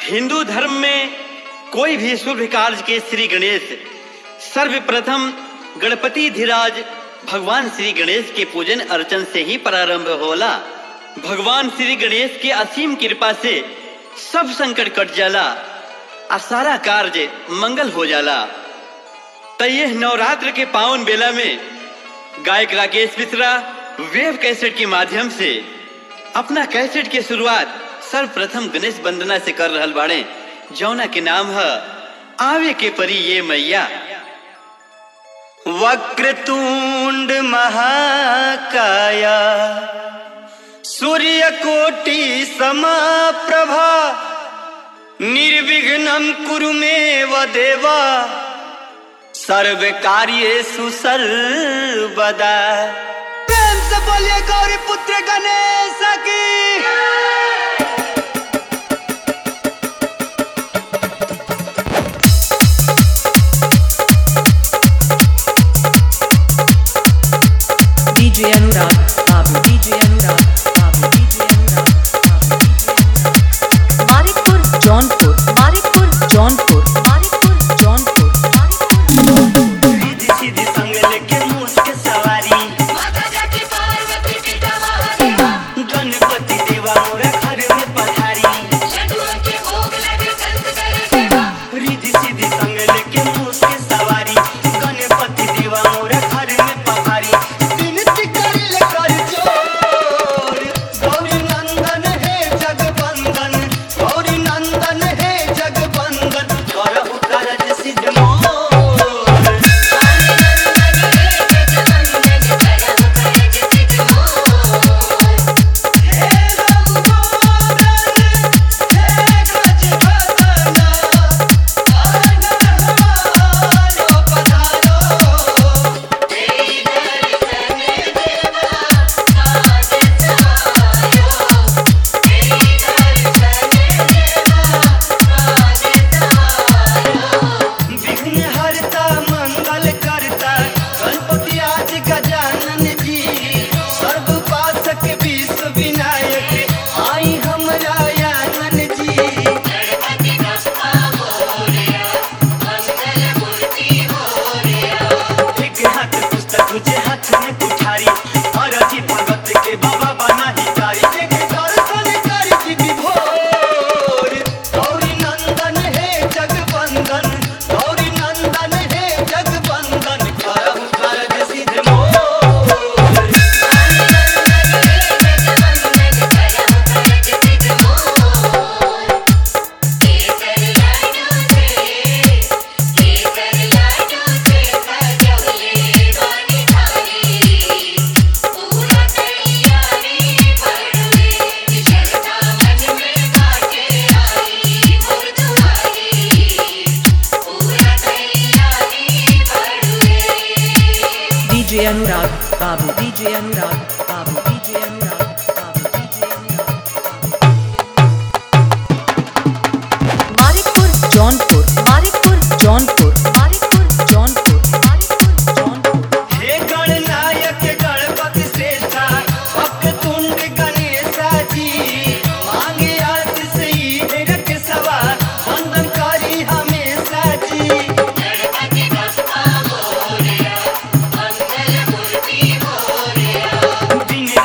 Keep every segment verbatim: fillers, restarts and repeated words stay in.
हिंदू धर्म में कोई भी शुभ कार्य के श्री गणेश सर्वप्रथम गणपति धीराज भगवान श्री गणेश के पूजन अर्चन से ही प्रारंभ होला। भगवान श्री गणेश के असीम कृपा से सब संकट कट जाला आ सारा कार्य मंगल हो जाला। तो यह नवरात्र के पावन बेला में गायक राकेश मिश्रा वेब कैसेट के माध्यम से अपना कैसेट की शुरुआत सर्वप्रथम गणेश वंदना से कर रहल बाड़े, जौना के नाम है आवे के परी ये मैया। वक्रतुंड महाकाया सूर्यकोटि समाप्रभा निर्विघ्नं कुरु मे देवा सर्वकार्येषु सर्वदा। प्रेम से बोलिए गौरी पुत्र गणेश की। डीजे अनुराग बाबू, डीजे अनुराग बाबू, डीजे अनुराग बाबू, डीजे अनुराग। मारिकपुर जौनपुर, मारिकपुर जौनपुर, मारिकपुर जौनपुर, मारिकपुर। सीधी सीधी संग लेके मूस के सवारी माता जाके पार्वती पिता महादेवा गणपति देवा मोरा घर में पधारी। लड्डुओं के भोग लगे संत करे सेवा। सीधी सीधी संग लेके मूस के सवारी गणपति देवा मोरा घर में पधारी। विनती कर ले कर जोर गौरी नंदन है जगवंदन, गौरी नंदन है जगवंदन करहु कारज सिद्ध मोर। विघ्न हरता मंगल करता गणपति आज गजानन जी। सर्व उपासक विश्व विनायक आई हमरा आंगन जी। गणपति बप्पा मोरया मंगल मूर्ति मोरया। एक हाथ पुस्तक दूजे हाथ में कुठारी अरजी भगत के बाबा बना हितारी। एक दर्शन करी की विभोर गौरी नंदन है जगवंदन, गौरी नंदन है जगवंदन करहु कारज सिद्ध मोर। डीजे अनुराग बाबू, डीजे अनुराग बाबू, डीजे अनुराग बाबू, डीजे अनुराग बाबू। मारिकपुर जौनपुर, मारिकपुर जौनपुर, मारिकपुर जौनपुर, मारिकपुर जौनपुर। हे गणनायक गणपति श्रेष्ठा वक्रतुंड गणेशा जी। मांगे आरती से ही रख सवा वंदन करी हमेशा जी। गणपति बप्पा मोरया मंगल मूर्ति मोरया। दिन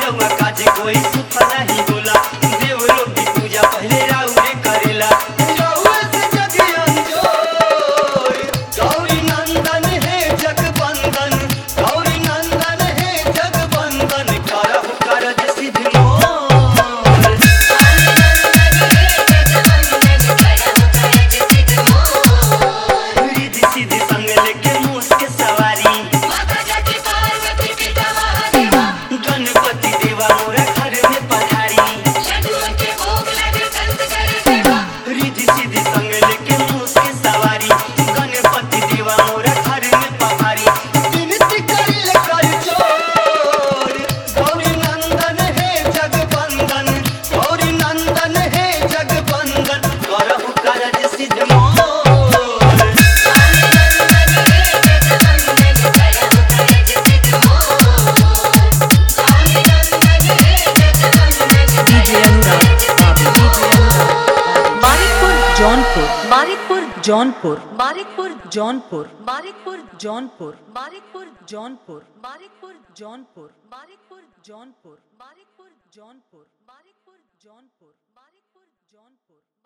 जौनपुर मारिकपुर जौनपुर मारिकपुर जौनपुर मारिकपुर जौनपुर मारिकपुर जौनपुर मारिकपुर जौनपुर मारिकपुर जौनपुर मारिकपुर जौनपुर मारिकपुर जौनपुर